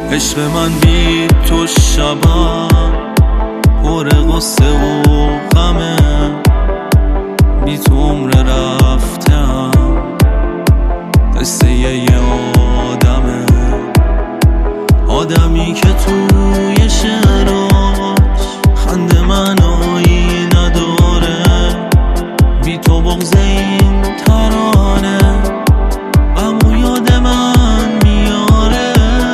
عشق من بی تو شبم پر غصه و غمه، بی تو عمر رفتم قصه یه آدمه، آدمی که توی شعراش خنده معنایی نداره، بی تو بغض این ترانه غمو یاد من میاره،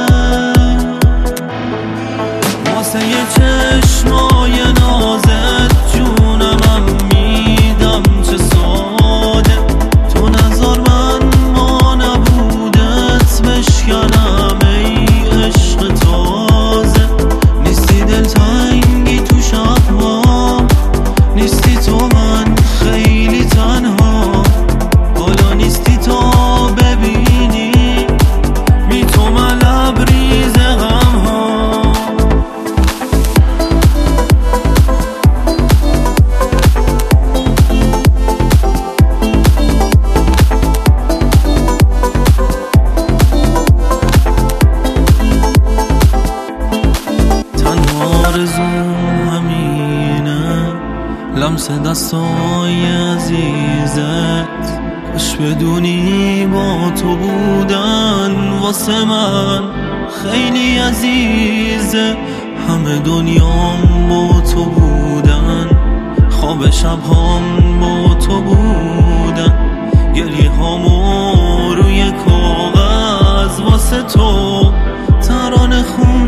واسه یه چشمای نازت جونمم میدم چه ساده، تو نظر من ما نبودت بشکنم ای عشق تازه، نیستی دلتنگی تو شبها، نیستی تو من خیلی تنها، حالا نیستی تا ببینی بی تو من لبریز غمها. تنها آرزوم همینه لمس دستای عزیزت، کاش بدونی با تو بودن واسه من خیلی عزیزه، همه دنیام با تو بودن، خواب شبهام با تو بودن، گریه هامو روی کاغذ واسه تو ترانه خون